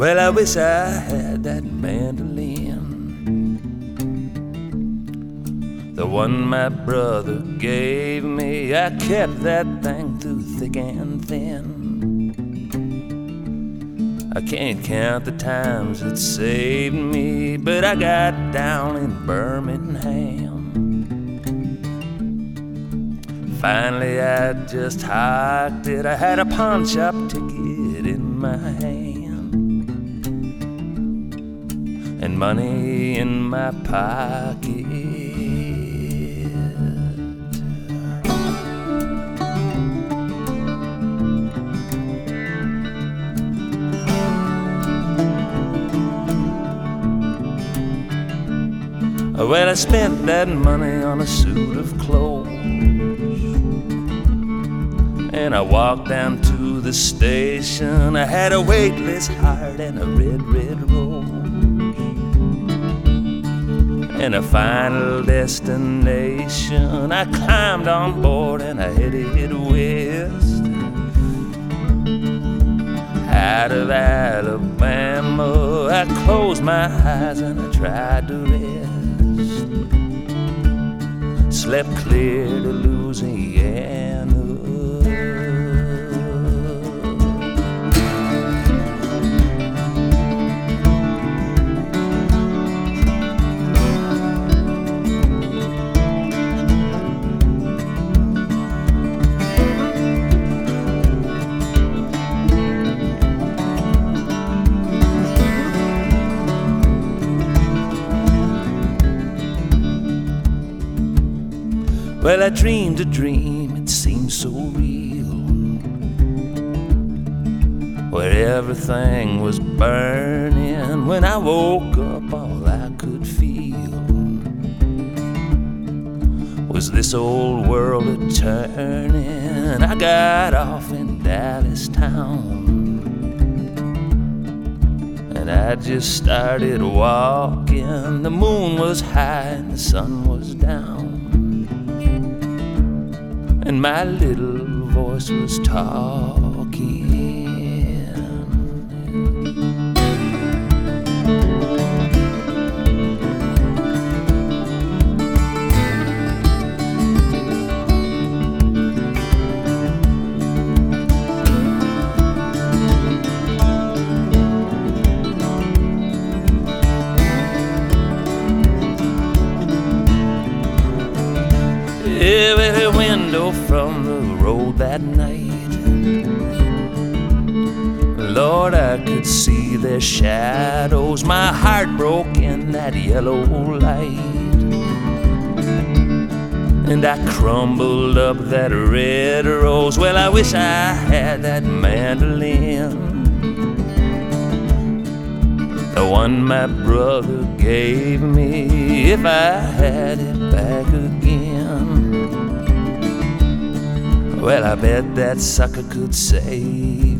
Well, I wish I had that mandolin, the one my brother gave me. I kept that thing through thick and thin. I can't count the times it saved me, but I got down in Birmingham. Finally, I just hiked it. I had a pawn shop ticket in my hand and money in my pocket. Well, I spent that money on a suit of clothes, and I walked down to the station. I had a waitlist hired and a red, red rose, and a final destination. I climbed on board and I headed west, out of Alabama. I closed my eyes and I tried to rest, slept clear to Louisiana. Well, I dreamed a dream, it seemed so real, where everything was burning. When I woke up, all I could feel was this old world a-turning. I got off in Dallas town, and I just started walking. The moon was high and the sun was down, and my little voice was talking. Every window from the road that night, Lord, I could see their shadows. My heart broke in that yellow light, and I crumbled up that red rose. Well, I wish I had that mandolin, the one my brother gave me. If I had it back again, well, I bet that sucker could say